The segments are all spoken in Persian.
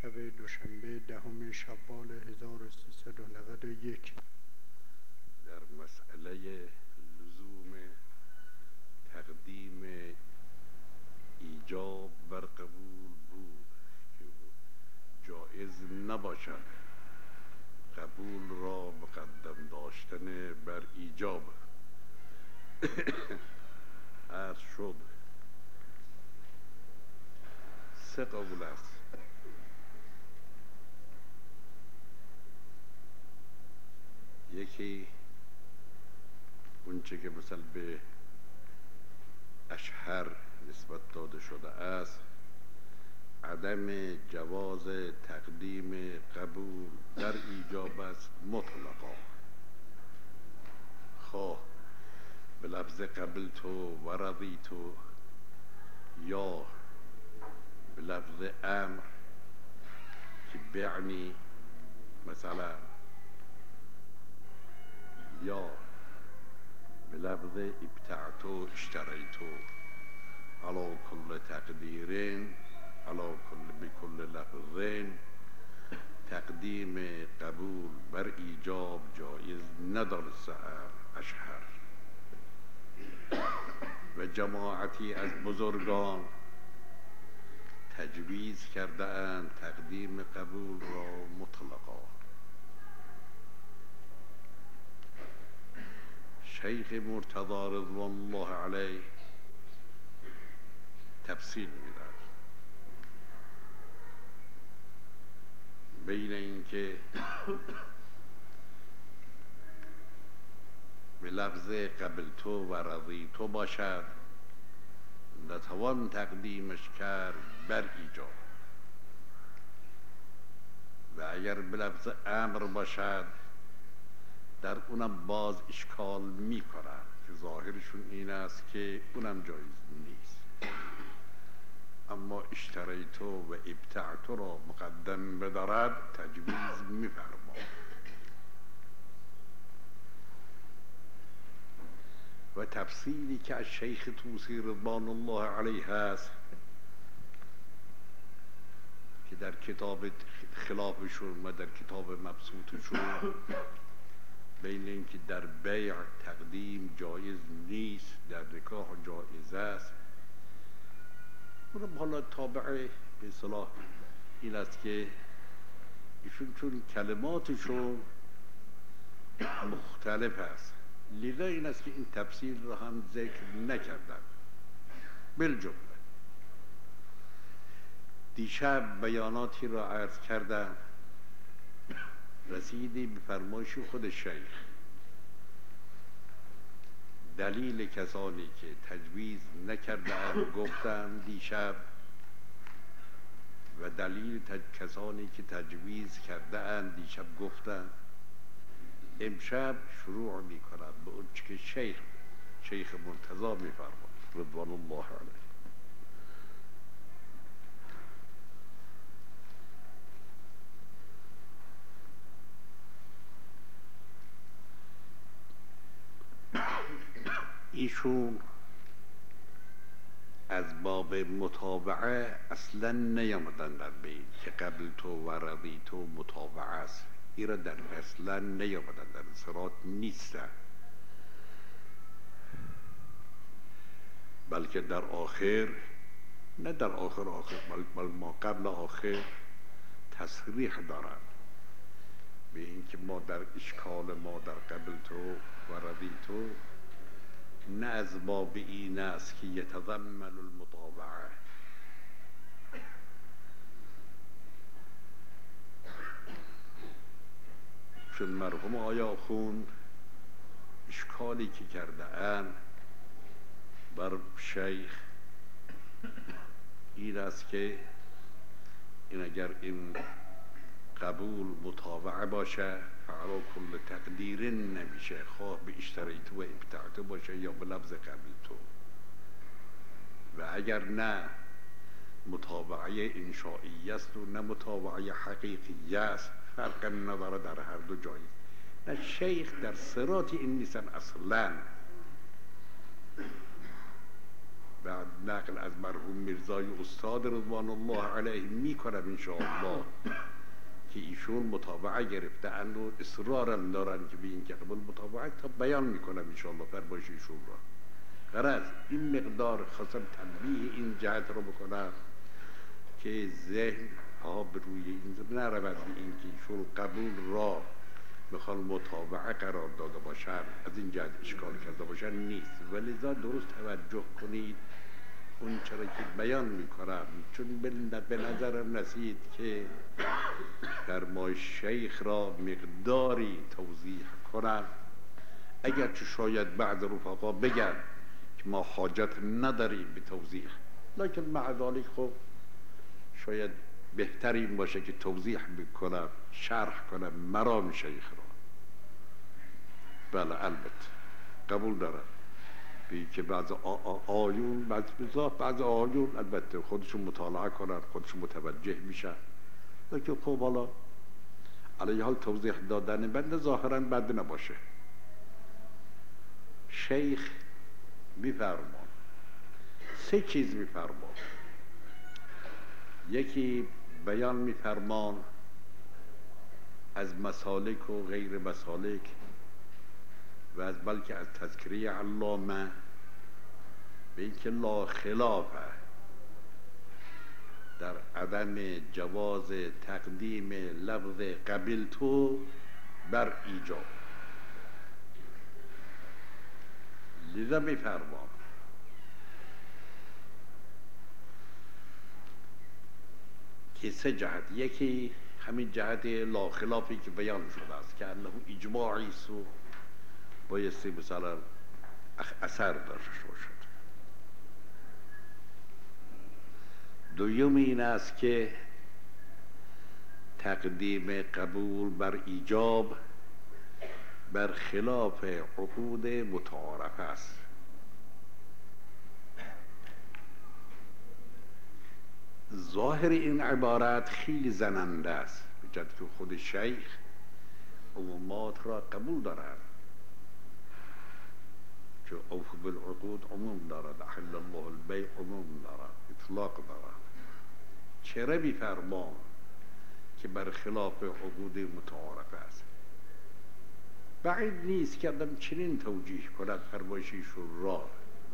شب دوشنبه 10 شوال 1391 در مسئله لزوم تقدیم ایجاب بر قبول بود که جایز نباشد قبول را مقدم داشتن بر ایجاب. عرض شد 3 قول است. یکی اونچه که مثل به اشهر نسبت داده شده است، عدم جواز تقدیم قبول در ایجاب است مطلقا، خواه به لفظ قبلتو و رضیتو یا به لفظ امر که بعنی مثلا، یا به لفظ ابتعتو اشتریتو، علا کل تقدیرین علا بکل لفظین. تقدیم قبول بر ایجاب جایز ندانسته اشهر و جماعتی از بزرگان تجویز کرده اند تقدیم قبول را مطلقا. شیخ مرتضی رضوان الله علیه تفصیل میدهد بین اینکه به لفظ قبلتو و رضیتو باشد نتوان تقدیمش کرد بر ایجاب، و اگر به لفظ امر باشد در اونم باز اشکال می کنند که ظاهرشون این است که اونم جایز نیست. اما اشتریتو و ابتعتو را مقدم بدارد تجویز می فرماید. و تفصیلی که از شیخ طوسی رضوان الله علیه است که در کتاب خلافشون و در کتاب مبسوطشون بین اینکه در بیع تقدیم جایز نیست، در نکاح جایز است، اونم حالا تابع به اصطلاح این است که ایشون چون کلماتشون مختلف است لذا این است که این تفصیل را هم ذکر نکردن. بالجمله دیشب بیاناتی را عرض کردم، رسیدی به فرمایش خود شیخ. دلیل کسانی که تجویز نکردند گفتم دیشب، و دلیل کسانی که تجویز کرده اند دیشب گفتم. امشب شروع می کنم به اون که شیخ مرتضی می فرماید رضوان الله علیه. ایشون از باب متابعه اصلا نیامدن در بین که قبل تو و رضی تو متابعه است، این را در اصلا نیامدن، در انصراط نیستن، بلکه در آخر، نه در آخر بل ما قبل آخر تصریح دارند به اینکه ما در اشکال ما در قبل تو و رضی تو نه از باب این است که یتضمن المطابعه، چون مرحوم آیا خون اشکالی که کرده اند بر شیخ این است که این اگر این قبول مطابعه باشه فعلا کل تقدیر نمیشه، خواه به اشتریتو و ابتعتو باشه یا به لفظ قبلتو، و اگر نه مطابعه انشائیه است و نه مطابعه حقیقیه است، فرق نداره در هر دو جایی. نه شیخ در صراط این نیستن اصلا، بعد نقل از مرحوم میرزای استاد رضوان الله علیه میکنم انشاءالله که ایشون متابعه گرفته‌اند و اصرارم دارن که به این که قبول متابعه تا بیان میکنم انشاءالله فرمایش ایشون را. غرض این مقدار خواستم تنبیه این جهت رو بکنم که ذهن ها به روی این نرود به این که ایشون قبول را بخوان متابعه قرار داده باشن، از این جهت اشکال کرده باشن نیست. ولذا درست توجه کنید اون چرا که بیان میکنم، چون به نظرم رسید که فرمایش شیخ را مقداری توضیح کنم، اگرچه شاید بعض رفقا بگن که ما حاجت نداریم به توضیح، لکن مع ذلک خب شاید بهترین باشه که توضیح بکنم، شرح کنم مرام شیخ را. بله البته قبول دارم بی که بعض آیون بعض آیون البته خودشون مطالعه کنن، خودشون متوجه میشن، لیکن خب حالا علیه حال توضیح دادن بنده ظاهرا بد نباشه. شیخ میفرمان 3 چیز میفرمان. یکی بیان میفرمان از مسالک و غیر مسالک و از بلکه از تذکره علامه به اینکه لا خلافه در عدم جواز تقدیم لفظ قبلتو بر ایجاب. لذا میفرمان که 3 جهت. یکی همین جهت لا خلافی که بیان شده است که انه اجماعی است و بایستی مثلا اثر داشته باشد. دوم این است که تقدیم قبول بر ایجاب بر خلاف عقود متعارف است. ظاهر این عبارت خیلی زننده است، به جهت که خود شیخ عمومات را قبول دارد، که اوفوا بالعقود عموم دارد، احل الله البیع عموم دارد، اطلاق دارد. چرا میفرمان که بر خلاف عقود متعارف است؟ بعید نیست که آدم چنین توجیه کند فرمایش ایشون را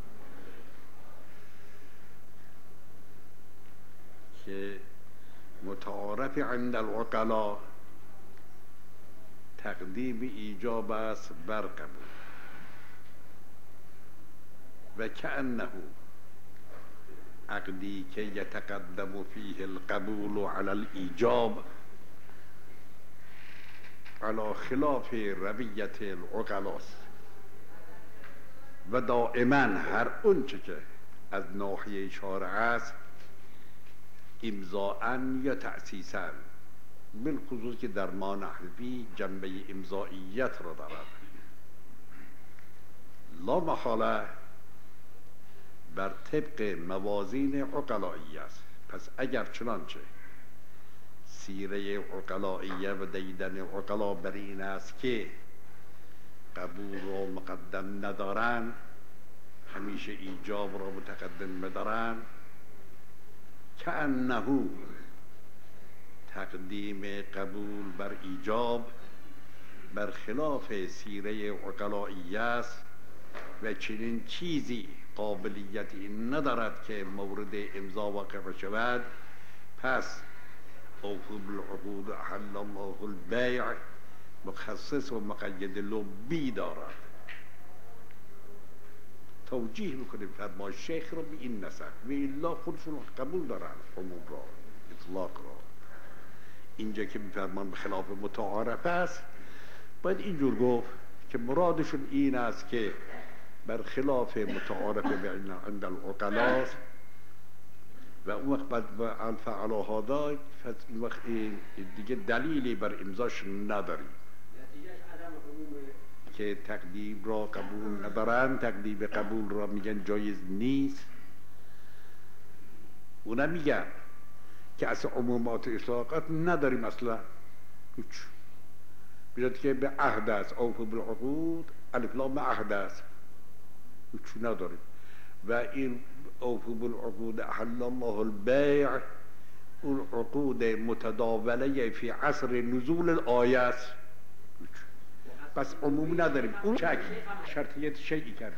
که متعارف عند العقلاء تقدیم ایجاب است بر قبول و کأنه عقدی که یتقدم فیه القبول علی الایجاب علی خلاف رویت العقلاء است و دائما هر اونچه که از ناحیه شارع است امضاءً یا تأسیساً، بالخصوص که در ما نحوی جنبه امضائیت را دارد، لا محاله بر طبق موازین عقلائیه است. پس اگر چنانچه سیره عقلائیه و دیدن عقلا بر این است که قبول را مقدم ندارن، همیشه ایجاب را متقدم بدارن، کأنه تقدیم قبول بر ایجاب بر خلاف سیره عقلائیه است و چنین چیزی قابلیتی ندارد که مورد امضا واقع شود. پس اوفوا بالعقود احل الله البیع مخصص و مقید لبی دارد. توجیه میکنیم فرمایش شیخ را به این نسق و الا خودشون قبول دارن عموم را، اطلاق را. اینجا که میفرمان به خلاف متعارف است باید اینجور گفت که مرادشون این است که بر خلاف متعارف عند العقلاء و اون وقت بعد الفعل هذا، این وقت دیگه دلیلی بر امضاش نداریم که تقدیم را قبول ندارن، تقدیم قبول را میگن جایز نیست. اونا میگن که اصلا عمومات اطلاقات نداریم اصلا هیچ، بیاد که به عهد است، اوفوا بالعقود الف لام عهد است، هیچ نداریم. و این اوفوا بالعقود احل الله البیع، اون عقود متداوله فی عصر نزول الآیه است، پس عموم نداریم. اون شرطیت شیعی کرده.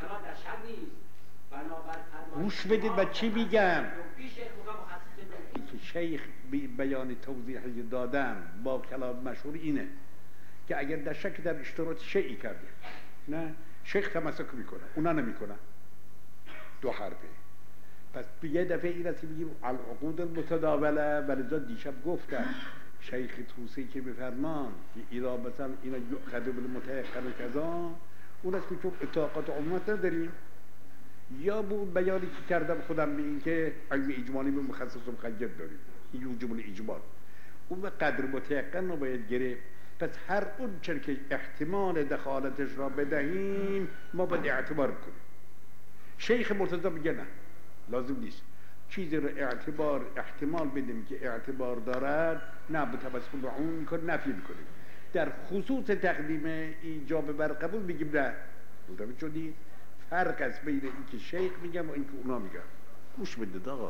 گوش بدید و چی میگم که شیخ بیان توضیحی دادم با کلام مشهور اینه که اگر در شک در اشتراط شیعی کرده، نه شیخ تمسک میکنه، اونا نمیکنن، دو حرفه. پس یه دفعه این است که بگیم العقود المتداوله، ولذا دیشب گفتم شیخ طوسی که بفرمان که ایرا مثلا اینا یؤخذ بالمتيقن کذا، اون است که چون اطلاقات عمومت نداریم، یا با بیانی که کردم خودم به این که علم اجمالی به مخصص و مقید داریم، این یوجب الاجمال، اون به قدر متيقن رو باید گرفت. پس هر اون چر که احتمال دخالتش را بدهیم ما باید اعتبار کنیم. شیخ مرتضی میگه نه، لازم نیست چیزی رو احتمال بدیم که اعتبار دارد، نه متوسط به اون میکنه، نفی میکنیم. در خصوص تقدیم ایجاب بر قبول میگیم نه. متوجه شدید؟ فرق است بین این که شیخ میگم و این که اونا میگم. گوش بدید آقا.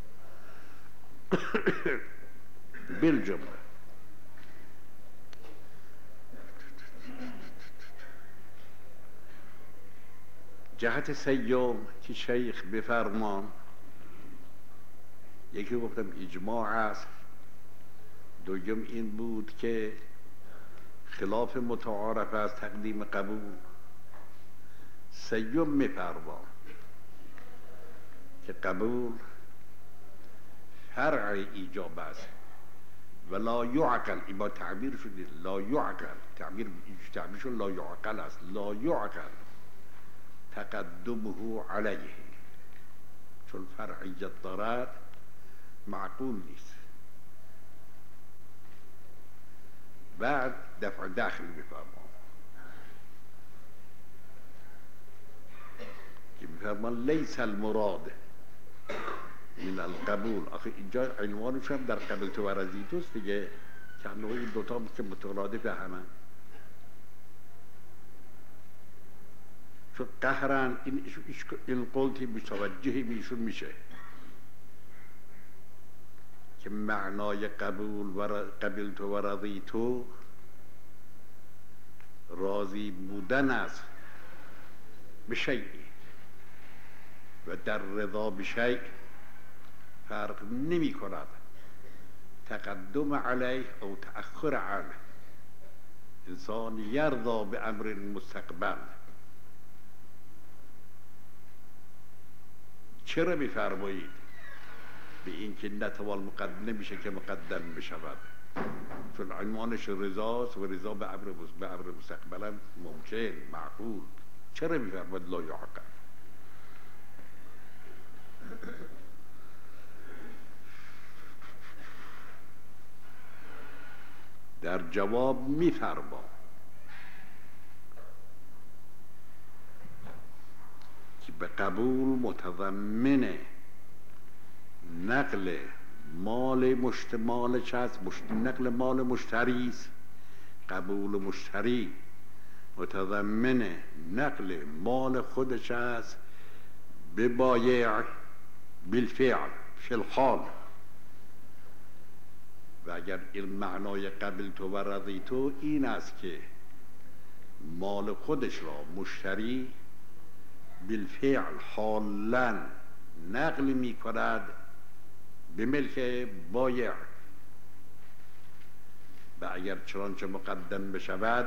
بالجمله جهت سیوم که شیخ بفرمان، یکی گفتم اجماع است، دوم این بود که خلاف متعارف است تقدیم قبول، سیوم میفرمان که قبول فرع ایجاب است و لا یعقل. این با تعبیر شده لا یعقل، تعبیرشون لا یعقل است، لا یعقل تقدمه علیه، چون فرعیت دارد معقول نیست. بعد دفع داخل میفرمان که میفرمان لیس المراد من القبول. آخه اینجا عنوانش هم در قبلت و رضیتوست دیگه، که این دوتا که مترادف همن، چون قهرن این قولتی متوجهی بیشون میشه که معنای قبلت و رضیتو راضی بودن است به شیء، و در رضا به شیء فرق نمی کند تقدم علیه او تأخر عنه. انسان یرضا به امر مستقبل. چرا میفرمایید؟ به این که نتوان مقدم نمیشه که مقدم بشود، چون عنوانش رضاست و رضا به امر مستقبلا ممکن معقول. چرا میفرماید لا یعقل؟ در جواب میفرما که به قبول متضمن نقل مال نقل مال مشتری است. قبول مشتری متضمن نقل مال خودش است به بایع بالفعل فی الحال. و اگر این معنای قبلت و رضیتو این است که مال خودش را مشتری بالفعل حالا نقل می کند به ملک بایع، و اگر چنانچه مقدم بشود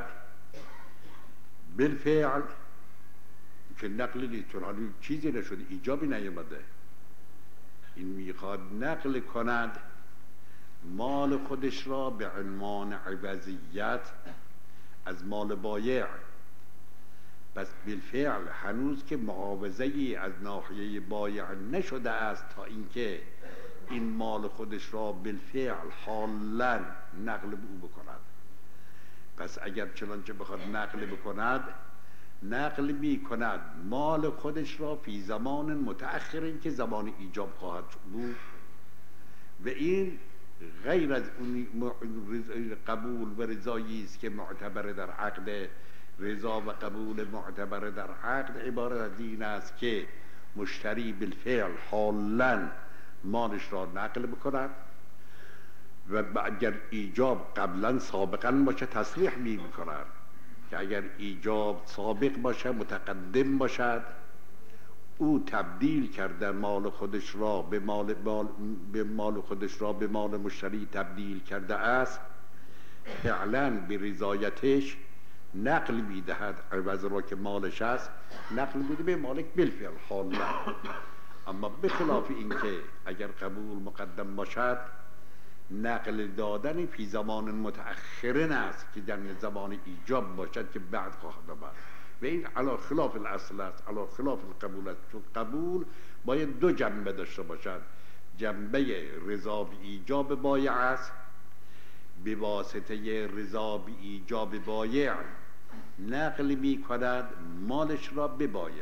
بالفعل که نقل نیست، چون حالی چیزی نشده، ایجابی نیامده، این میخواد نقل کند مال خودش را به عنوان عوضیت از مال بایع. پس بالفعل هنوز که معاوضه‌ای از ناحیه بایع نشده است تا اینکه این مال خودش را بالفعل حالا نقل به او بکند. پس اگر چنانچه بخواد نقل بکند، نقل می کند مال خودش را فی زمان متأخر که زمان ایجاب خواهد بود، و این غیر از اون قبول و رضایی است که معتبر در عقد. رضا و قبول معتبر در عقد عبارت از این است که مشتری بالفعل حالا مالش را نقل بکند و اگر ایجاب قبلا سابقا باشه تصریح می کند که اگر ایجاب سابق باشه متقدم باشد او تبدیل کرده مال خودش را به مال خودش را به مال مشتری تبدیل کرده است، فعلا به رضایتش نقل میدهد عوض را که مالش است نقل میده به مالک بالفعل حالا. اما به خلاف اینکه اگر قبول مقدم باشد نقل دادن فی زمان متأخرن است که در زمان ایجاب باشد که بعد خواهد آمد و این علی خلاف الاصل است، علی خلاف القبول است، چون قبول باید دو جنبه داشته باشد. جنبه رضا به ایجاب بایع است، به واسطه رضا به ایجاب بایع نقل می کند مالش را به بایع.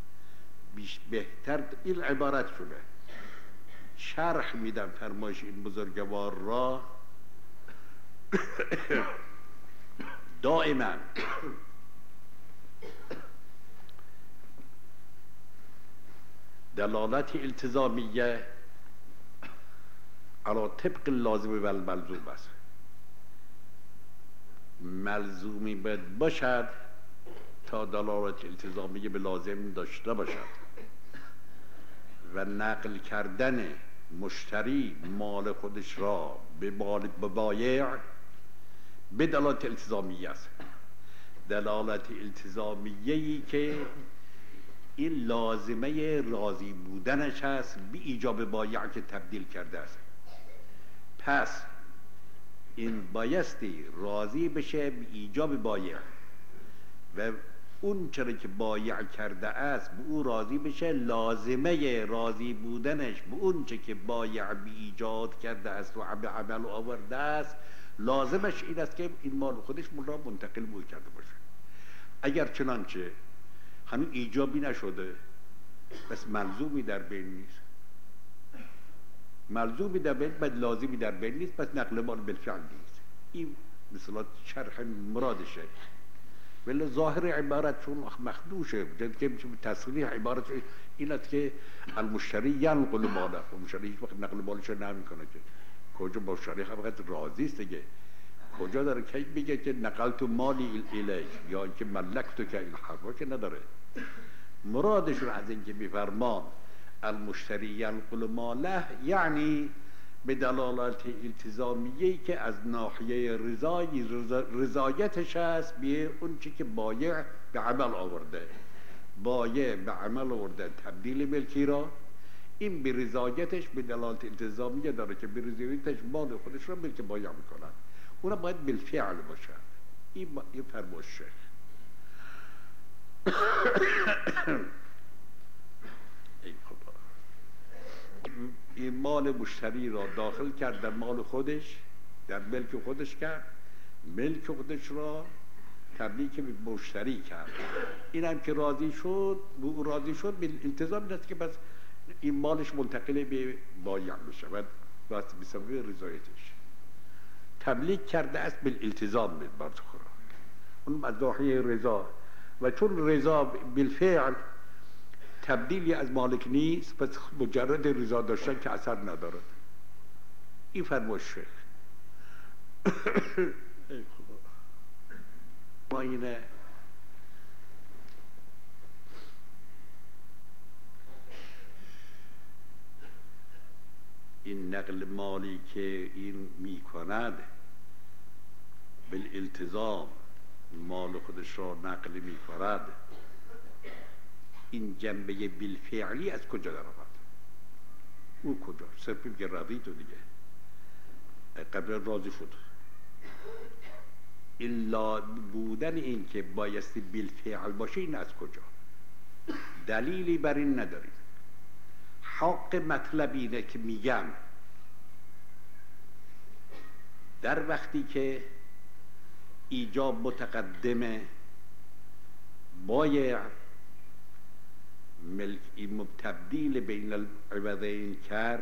بهتر این عبارت شده شرح میدم فرمایش این بزرگوار را. دائما دلالت التزامیه علی طبق اللازم و الملزوم است. ملزومی باید باشد تا دلالت التزامیه به لازم داشته باشد و نقل کردن مشتری مال خودش را به مال بایع به دلالت التزامیه است. دلالت التزامیه‌ای که این لازمه راضی بودنش هست به ایجاب بایع که تبدیل کرده است. پس این بایستی راضی بشه به ایجاب بایع و اون چرا که بایع کرده است به او راضی بشه، لازمه راضی بودنش به اون چه که بایع به ایجاد کرده است و عمل آورده است لازمش این است که این مال خودش را منتقل به او کرده باشه. اگر چنانچه هنوز ایجابی نشده بس ملزومی در بین نیست، ملزومی در بین بعد لازمی در بین نیست، پس نقل مال بالفعل نیست. این مثلا شرح مرادشه. ولی ظاهر عبارت چون مخدوشه که تصریح عبارت این است که المشتری ینقل ماله و مشتری هیچ وقت نقل مالش رو نمیکنه که کجا مشتری فقط راضی است دیگه. کجا داره کی میگه که نقلت مالی الیک یا اینکه ملکتو که این حرفا که نداره. مرادشون از اینکه میفرمان المشتری ینقل ماله یعنی به دلالت التزامیه‌ای که از ناحیه رضایتش است به اون چی که بایع به عمل آورده. بایع به عمل آورده تبدیل ملکی را، این به رضایتش به دلالت التزامیه داره که به رضایتش مال خودش را ملک بایع میکنن. اونا باید بالفعل باشن. این فرمایشه. ای خدا، این مال مشتری را داخل کرد در مال خودش، در ملک خودش کرد، ملک خودش را تبدیل به مشتری کرد. این هم که راضی شد، او راضی شد به التزام این است که بس این مالش منتقل به بایع بشه و بس بسبب رضایتش تبلیغ کرده است بالالتزام به برد خورا. اون از ناحیه رضا و چون رضا بالفعل تبدیلی از مالک نیست پس مجرد رضا داشتن که اثر ندارد. این فرمایش شیخ. ای خدا، ما اینه این نقل مالی که این می کند بالالتزام مال خودش را نقل می کند، این جنبه بالفعلی از کجا در آمد؟ او کجا؟ صرف میگه راضی تو دیگه قبل راضی شد. الا بودن این که بایستی بالفعل باشه این از کجا؟ دلیلی بر این نداریم. حق مطلب اینه که میگم در وقتی که ایجاب متقدمه بایع ملکی تبدیل بین العوضین کرد،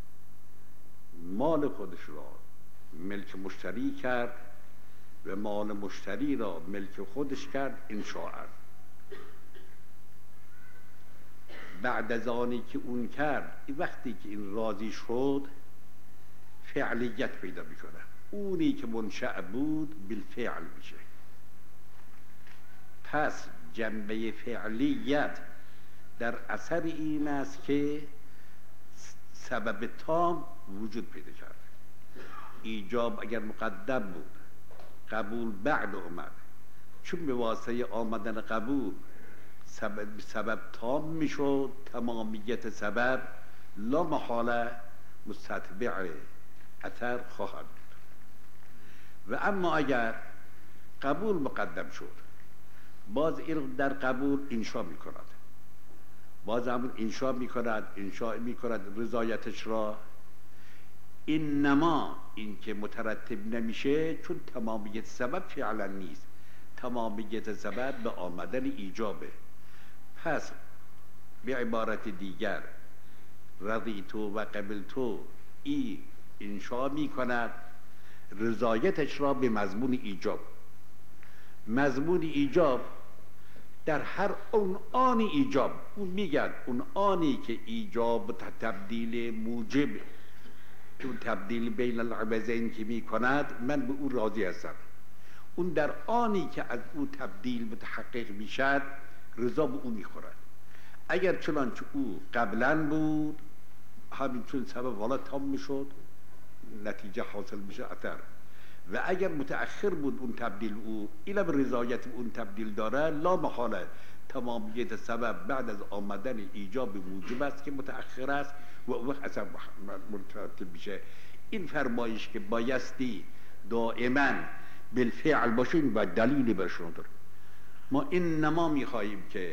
مال خودش را ملک مشتری کرد و مال مشتری را ملک خودش کرد انشاء. بعد از آنی که اون کرد، وقتی که این راضی شد فعلیت پیدا میکنه. اونی که منشأ بود بالفعل میشه. پس جنبه فعلیت در اثر این است که سبب تام وجود پیدا کرد. ایجاب اگر مقدم بود، قبول بعد اومد، چون به واسطه آمدن قبول سبب تام میشد، تمامیت سبب لا محاله مستتبع اثر خواهد بود. و اما اگر قبول مقدم شد، باز این در قبول انشا میکند، باز همون انشا میکند رضایتش را. اینما این که مترتب نمیشه چون تمامیت سبب فعلا نیست، تمامیت سبب به آمدن ایجابه. پس به عبارت دیگر رضیتو و قبلتو ای انشا میکند رضایتش را به مضمون ایجاب. مضمون ایجاب در هر اون آنی ایجاب، اون میگن اون آنی که ایجاب تبدیل موجب، اون تبدیل بین العوضین که میکند، من به اون راضی هستم. اون در آنی که از او تبدیل متحقق میشد رضا به او میخورد. اگر چنانچه او قبلا بود، همین چون سبب حالا تام میشد، نتیجه حاصل میشه اثر. و اگر متأخر بود اون تبدیل، او اینا به رضایت اون تبدیل داره، لا محاله تمامیت سبب بعد از آمدن ایجاب موجب است که متأخر است و وقت اثر مرتبط میشه. این فرمایش که بایستی دائما بالفعل باشین و دلیلی برشون داره. ما اینما میخواهیم که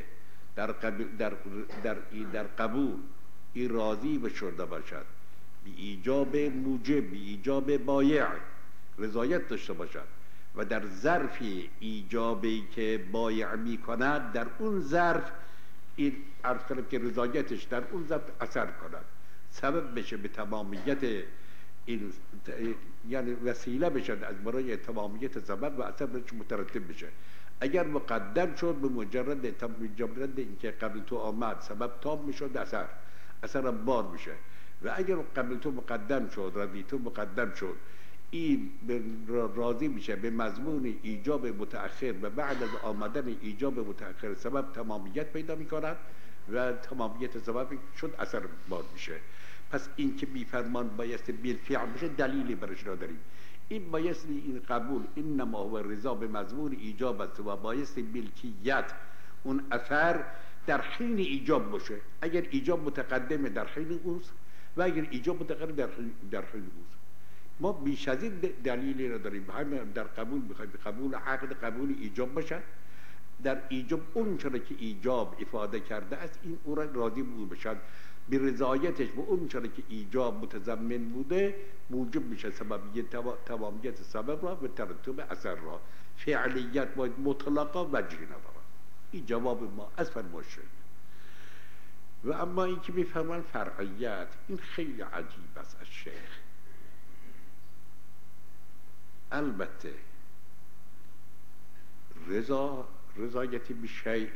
در قبول این راضی بشده باشد، بی ایجاب موجب، بی ایجاب بایع رضایت داشته باشد، و در ظرف ایجابی که بایع می کند در اون ظرف این عرض کنم که رضایتش در اون ظرف اثر کند، سبب بشه به تمامیت این، یعنی وسیله بشه از برای تمامیت سبب و اثر بهش مترتب بشه. اگر مقدم شد به مجرد اینکه قبل تو آمد سبب تام میشد، اثر بار میشه. و اگر قبل تو مقدم شد، رضی تو مقدم شد، این راضی میشه به مضمون ایجاب متأخر و بعد از آمدن ایجاب متأخر سبب تمامیت پیدا میکند و تمامیت سبب شد اثر بار میشه. پس این که میفرمان بایستی بالفعل بشه دلیلی برش نداریم. این بایستی این قبول انما هو رضا به مضمون ایجاب است و بایستی ملکیت اون اثر در حین ایجاب باشه. اگر ایجاب متقدمه در حین اوست و اگر ایجاب متأخر در حین اوست. ما بیش از این دلیلی نداریم. همه در قبول میخوایم قبول عقد قبول ایجاب باشه، در ایجاب اون چرا که ایجاب افاده کرده است این او را راضی بود بشد، به رضایتش به اون چرا که ایجاب متضمن بوده موجب میشه سببیت تمامیت سبب را و ترتب اثر را. فعلیت باید مطلقا وجهی نداره. این جواب ما از فرمایش. و اما این که میفرمان فرعیت، این خیلی عجیب است از شیخ. البته رضایتی به شیء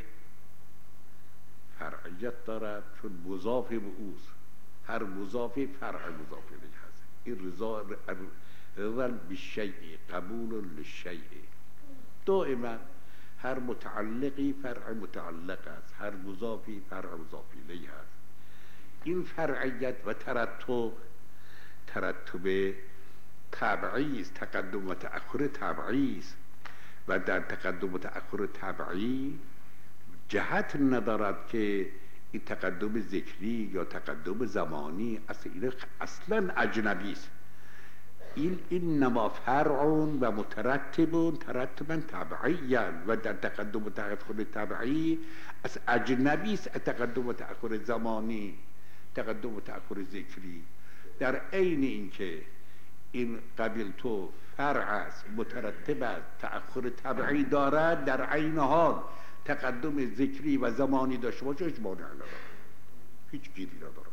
فرعیت دارد چون مضاف به اوست. هر مضافی فرع مضاف الیه هست. این رضا به شیء قبول للشیء. دائما هر متعلقی فرع متعلق است، هر مضافی فرع مضاف الیه هست. این فرعیت و ترتب تبعی است، تقدم و تأخر تبعی است. و در تقدم و تأخر تبعی جهت ندارد که این تقدم ذکری یا تقدم زمانی اصلا اجنبی است. این نما فرع و مترتب ترتبا تبعیا و در تقدم و تأخر تبعی از اجنبی است. تقدم و تأخر زمانی، تقدم و تأخر ذکری در عین اینکه این قبیل تو فرع است، مترتب است، تأخر تبعی دارد، در عین حال تقدم ذکری و زمانی داشته باشه هیچ مانع نداره، هیچ گیری نداره.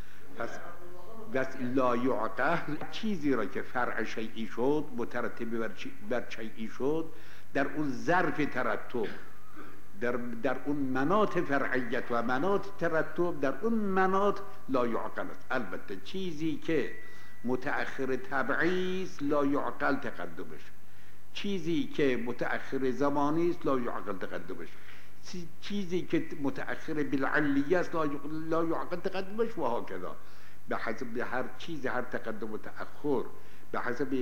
پس لا یعقل چیزی را که فرع شیئی شد، مترتب بر شیئی شد، در اون ظرف ترتب در اون مناط فرعیت و مناط ترتب، در اون مناط لا یعقل است. البته چیزی که متأخر طبعی است لا یعقل تقدمش، چیزی که متأخر زمانی است لا یعقل تقدمش، چیزی که متأخر بالعلیه است لا یعقل تقدمش و هکذا. به حسب هر چیز، هر تقدم و تأخر به حسب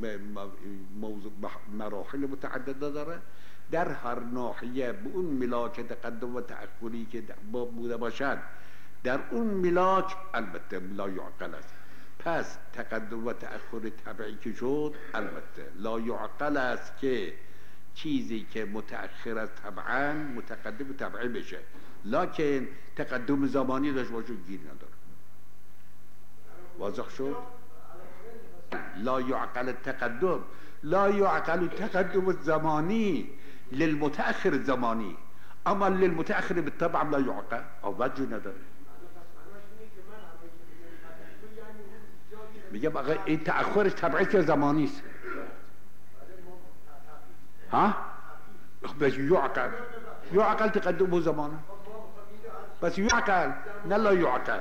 مراحل متعدده داره. در هر ناحیه به اون ملاک تقدم و تأخری که بوده باشد، در اون ملاک البته لا یعقل است. پس تقدم و تأخر طبعی که شد البته لا یعقل است که چیزی که متأخر از طبعا متقدم طبعی بشه، لکن تقدم زمانی داشت باشه گیر نداره. واضح شد؟ لا یعقل التقدم، لا یعقل التقدم الزمانی للمتأخر الزمانی، اما للمتأخر بالطبع لا یعقل او وجه نداره. میگم آقا این تأخرش طبعی که زمانی است. ها؟ بس يعقل، يعقل تقدمه زمانه، بس يعقل نه لا يعقل.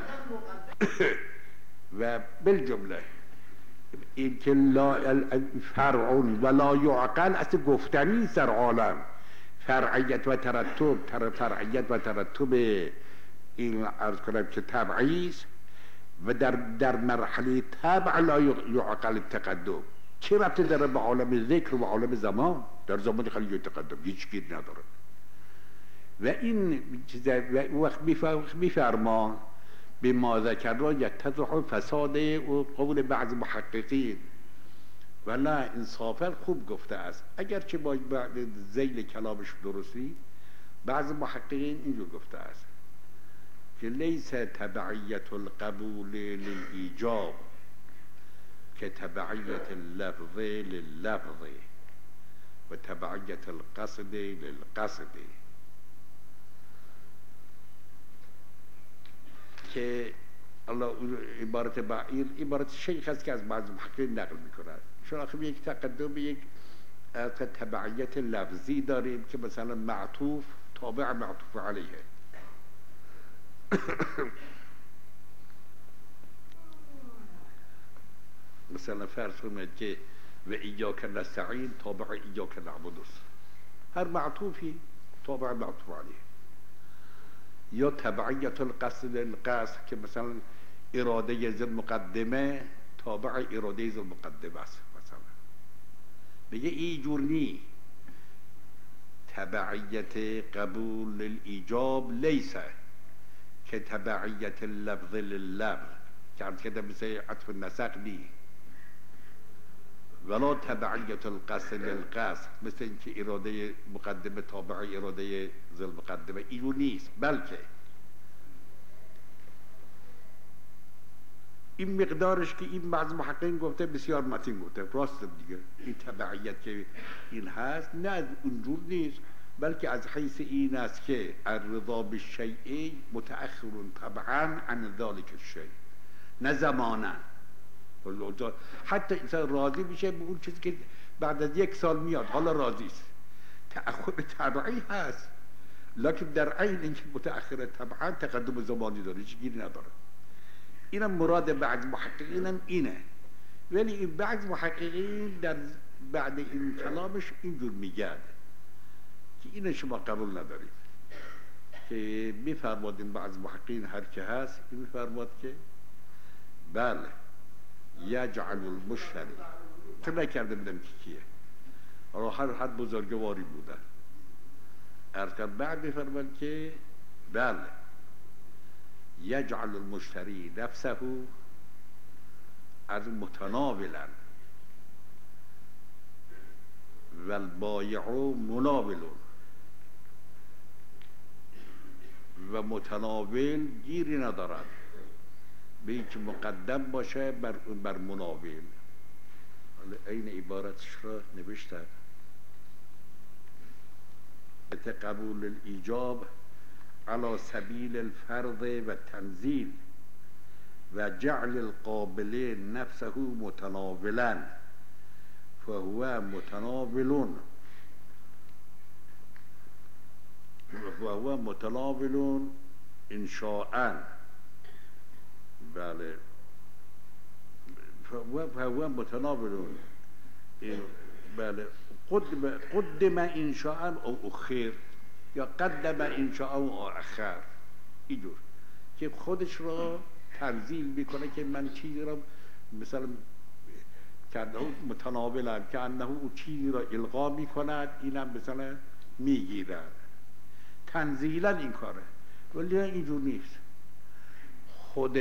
و بالجمله این که فرعون و لا یعقل اصل گفتنی است در عالم. فرعیت و ترتب، فرعیت و ترتب این عرض کنم که طبعی است و در مرحله طبع لا یعقل التقدم. چه ربطی داره به عالم ذکر و عالم زمان؟ در زمان خیلی تقدم هیچ گیر نداره. و این وقت میفرما به ما ذکر یتضح فساد و قول بعض محققین و لا انصافا خوب گفته است، اگرچه با ذیل کلامش درستی. بعض محققین اینجور گفته است که لیس تبعیت القبول للایجاب که تبعیت اللفظ لللفظ و تبعیت القصد للقصد. که الله عبارت شیخ است که از بعض محققین نقل میکند. چون آخه یک تقدم یک تبعیت لفظی داریم که مثلا معطوف تابع معطوف علیه. مثلا فرض کنید که و ایاک نستعین تابع ایاک نعبد است، هر معطوفی تابع معطوف علیه. یا تبعیت القصد للقصد که مثلا اراده ذی المقدمه تابع اراده ذی المقدمه است. مثلا بگه ای جور نی. تبعیت قبول للایجاب لیسه که تبعیت اللفظ لللفظ که عرض کده مثل عطف النسق نی، ولا تبعیت القصد للقصد مثل اینکه اراده مقدمه تابع اراده ذی المقدمه اینو نیست، بلکه این مقدارش که این بعض محققین گفته بسیار متین گفته راست دیگه. این تبعیت که این هست نه از اونجور نیست، بلکه از حیث این است که الرضا بالشیء متأخر طبعا عن ذلك الشیء نه زمانا. حتی انسان راضی میشه به اون چیزی که بعد از 1 سال میاد حالا راضی است، تأخر طبعی هست، لکن در عین اینکه متأخر طبعا تقدم زمانی داره، هیچ گیری نداره. اینم مراد بعض محققین هم اینه. ولی این بعض محققین در بعد این کلامش اینجور میگه که اینه شما قبول ندارید. که میفرماد این بعض محققین هر که هست این میفرماد که بله یجعل المشتری تو نکرده بدم که کیه، هر حد بزرگواری بودن ارکان. بعد میفرماد که بله یجعل المشتری نفسه از متناولا و البایع مناولون و متناول گیری ندارد به اینکه مقدم باشه بر مناول. این عبارتش را نوشتن قبول الایجاب على سبیل الفرض و تنزیل و جعل القابل نفسه متناولا فهو متناولون و هو متناول انشاءً، بله، فهو متناول، بله، قدم انشاءً او اخر، یا قدم انشاءً او اخر، اینجور که خودش را تنزیل میکنه که من چیزی را مثلا که انه متناولم، که انه او چیزی را القا میکند، اینم مثلا میگیرد، تنزیلا این کاره. ولی اینجور نیست. خود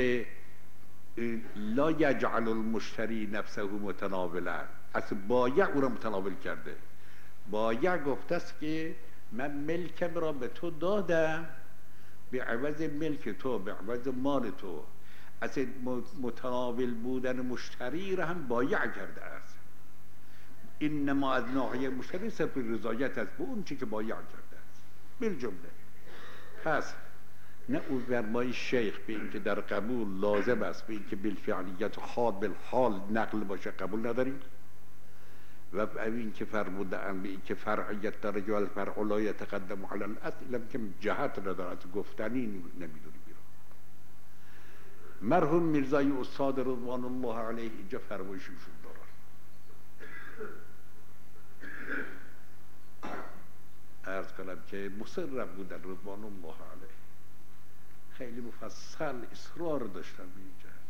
لا یجعل المشتری نفسه متناولا، اصلا بایع او را متناول کرده. بایع گفته است که من ملکم را به تو دادم به عوض ملک تو، به عوض مال تو. اصلا متناول بودن مشتری را هم بایع کرده است. اینما از ناحیه مشتری صرف رضایت است به اون چی که بایع کرده است بالجمله. پس نه او فرمای شیخ به این که در قبول لازم است به این که بالفعلیت حال بالحال نقل باشه قبول نداریم، و این که فرمودن به این که فرعیت داره که الفرع لا یتقدم علی الاصل، هم که جهت ندارد گفتنی نمیدونی بیرون. مرحوم میرزای استاد رضوان الله علیه اینجا فرمایششون دارن. عرض کنم که مصر بودن رضوان الله علیه، خیلی مفصل اصرار داشتن به این جهت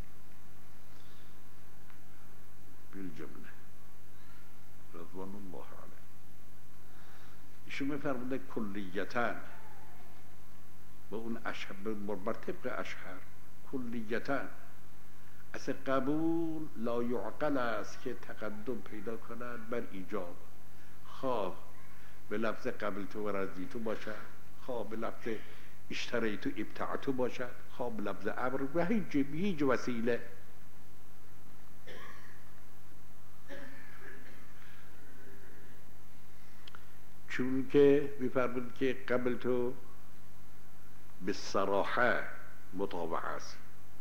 بالجمله رضوان الله علیه. ایشون میفرموده کلیتاً با اون اشهر بر طبق اشهر کلیتاً اصل قبول لا یعقل است که تقدم پیدا کند بر ایجاب، خواه به لفظ قبل تو و رضیتو باشد، خواه به لفظ اشتریتو ابتعتو باشد، خواه به لفظ امر و هیچ وسیله. چون که میفرمود که قبل تو به صراحه مطابق است،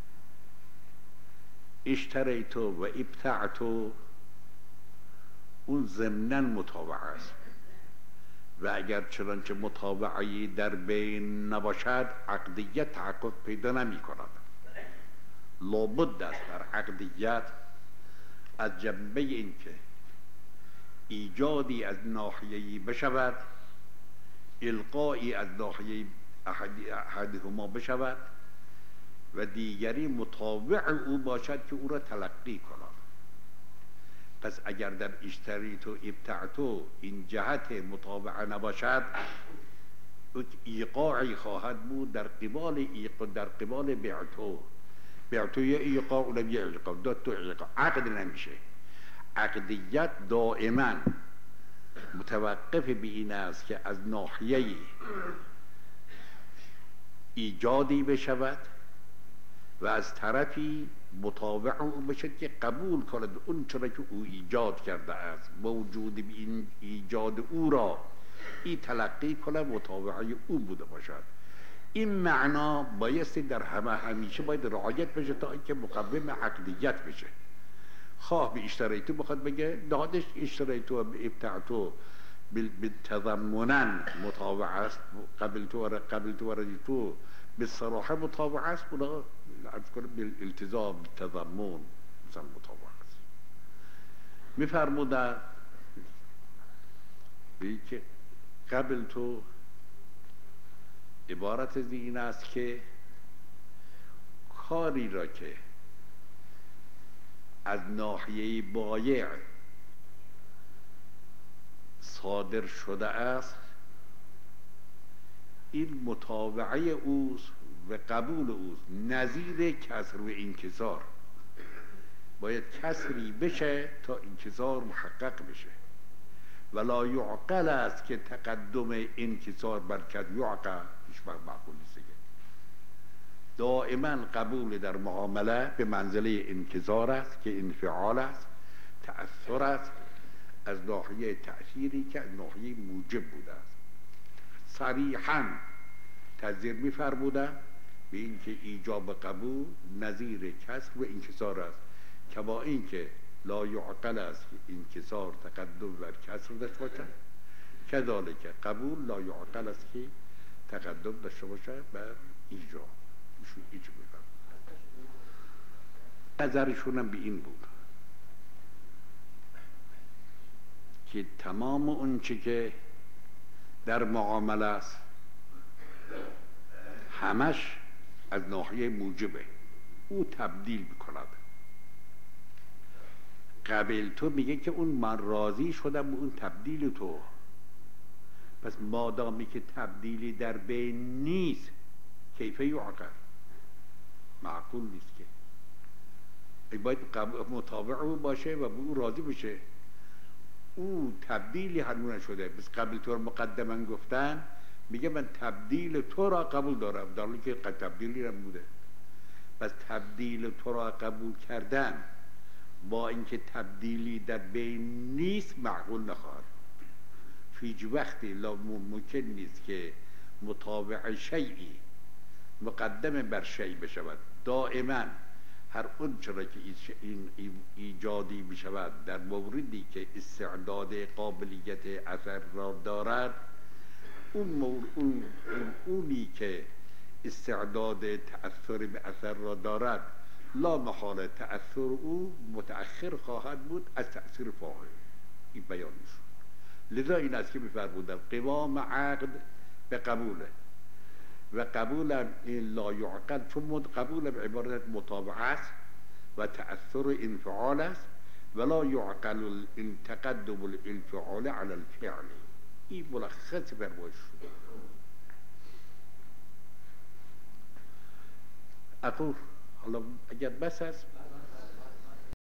اشتریتو و ابتعتو اون ضمناً مطابق است، و اگر چنانچه مطابعی در بین نباشد عقدیت تحقق پیدا نمی کند. لابد است در عقدیت از جنبه این که ایجادی از ناحیه‌ای بشود، القایی از ناحیه احدهما بشود و دیگری مطابع او باشد که او را تلقی کند. پس اگر در اشتریت و ابتعتو این جهت مطابعه نباشد، ایقاعی خواهد بود در قبال بعتو یه ایقاع اونم یه ایقاع، دو تا ایقاع، عقد نمیشه. عقدیت دائما متوقف به این است که از ناحیه ایجادی بشود و از طرفی مطابع او بشد که قبول کند اون چرا که او ایجاد کرده است، با وجود به این ایجاد او را این تلقی کنه مطابعه او بوده باشد. این معنا بایستی در همیشه باید رعایت بشه تا اینکه مقوم عقدیت بشه. خواه به اشتریتو بخواد بگه دادش اشتریتو و ابتعتو بالتضمنن مطابع است، قبل تو و رضیتو بالصراحه مطابع است، اونا عرض کنم بالالتزام بالتضمن مثلا مطابع است. میفرمودن به که قبل تو عبارت از این است که کاری را که از ناحیه بایع صادر شده است این مطابعه اوست و قبول اوست، نظیر کسر و انکسار. باید کسری بشه تا انکسار محقق بشه، ولا یعقل است که تقدم انکسار بر کسر یعقل هیچ وقت معقول نیست. دائما قبول در معامله به منزله انکسار است که انفعال است، تأثر است از ناحیه تأثیری که از ناحیه موجب بوده است. صریحاً تذیر می‌فرمودند به این که ایجاب قبول نظیر کسر و انکسار است، که با این که لا یعقل است که انکسار تقدم بر کسر داشته باشد، کذالک قبول لا یعقل است که تقدم داشته باشه بر ایجاب. ایشون ایجاب میکنه. نظرشون هم به این بود که تمام اون چی که در معامله است همش از ناحیه موجبه، او تبدیل میکند. قبل تو میگه که اون من راضی شدم به اون تبدیل تو، پس مادامی که تبدیلی در بین نیست کیفه یعقل، معقول نیست که باید مطابق او باشه و به او راضی بشه. او تبدیلی هنوز نشده، بس قبل تو رو مقدما گفتن میگه من تبدیل تو را قبول دارم، در حالی که تبدیلی نبوده. پس تبدیل تو را قبول کردن با اینکه تبدیلی در بین نیست معقول نخواهد. هیچ وقتی ممکن نیست که مطابق شیئی مقدم بر شیء بشود. دائما هر اون چرا که این ایجادی بشود در موردی که استعداد قابلیت اثر را دارد، اونی که استعداد تأثیر به اثر را دارد لا محاله تأثیر او متأخر خواهد بود از تأثیر فاعل. این بیان شد. لذا این است که می‌فرمودند قوام عقد به قبوله و قبول این لا یعقل، چون قبول به عبارت مطابقه است و تأثیر انفعال است، ولا یعقل تقدم الانفعال على الفعل. این ملخص فرمایش شد. اقول حالا اگر بس است